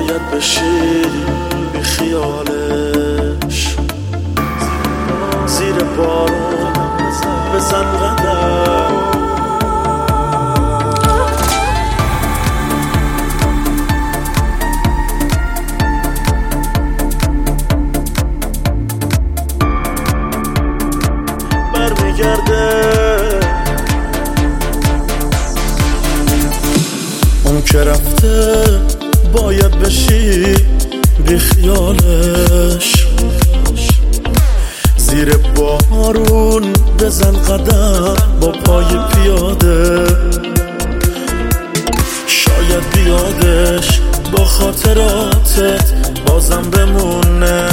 باید بشی بی خیالش، زیر بارون بزن قدم. برمیگرده اون که رفته، باید بشی بی خیالش، زیر بارون بزن قدم با پای پیاده. شاید بیادش با خاطراتت بازم بمونه،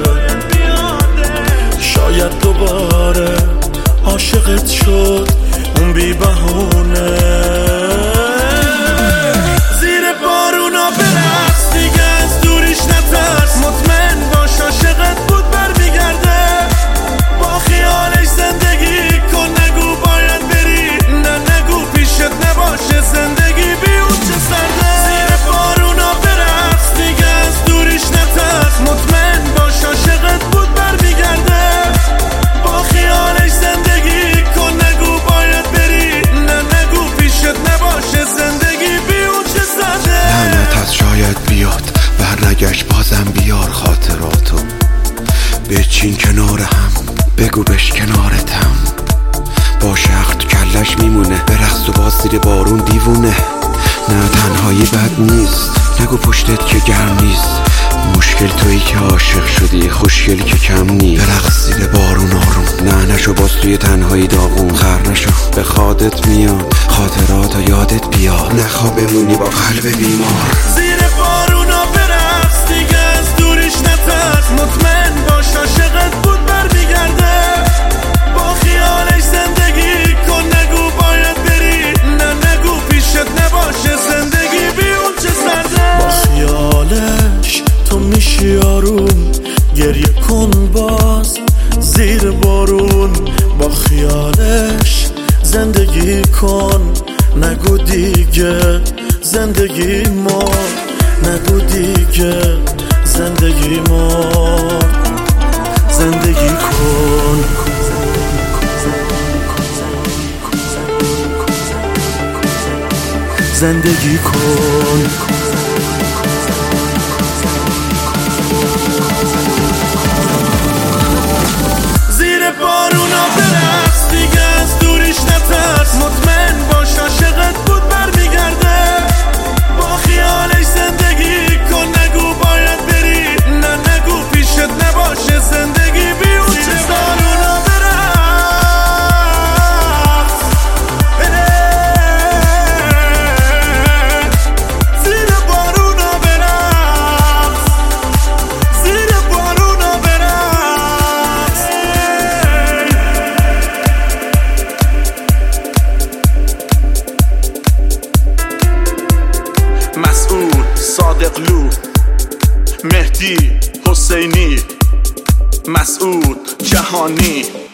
شاید دوباره عاشقت شد اون بی بهونه. زیر بارونا برقص دیگه، از دوریش نترس، مطمئن باش عاشقت بود برمیگرده. با خیالش زندگی کن، نگو باید بری، نه نگو پیشت نباشه زندگی بی اون چه سرده. زیر بارونا برقص دیگه، از دوریش نترس، مطمئن باش عاشقت بود برمیگرده. با خیالش زندگی کن، نگو باید بری، نه نگو پیشت نباشه زندگی بی اون چه سرده. لعنت از شاید بیاد برنگشت، بازم بیار خاطراتو، بچین کنار هم، بگو بش کنارتم. با شخص تو کلش میمونه، برقص و باز زیر بارون دیوونه. نه تنهایی بد نیست، نگو پشتت که گرم نیست. مشکل تویی که عاشق شدی، خوشگلی که کم نیست. برقص زیر بارون آروم، نه نشو باز توی تنهایی داغون. خر نشو به خودت میاد، خاطرات یادت بیاد، نخواه بمونی با قلب بیمار. زیر بارونا برقص دیگه، از دوریش نترس، مطمئن باش عاشقت بود برمیگرده. با خیالش زندگی کن، نگو باید بری، نه نگو پیشت نباشه زندگی بی اون چه سرده. با خیالش تو میشی آروم، گریه کن باز زیر بارون. با خیالش زندگی کن، نگو دیگه زندگی ما، نگو دیگه زندگی ما. زندگی کن، زندگی کن. زیر بارونا برقص دیگه، از دوریش نترس، مطمئن باش عاشقت بود برمیگرده. با خیالش زندگی کن، نگو باید بری، نه نگو پیشت نباشه زندگی بی اون چه بارونا برقص. زیر بارونا برقص، زیر بارونا برقص. مسعود صادقلو، مهدی حسینی، مسعود جهانی.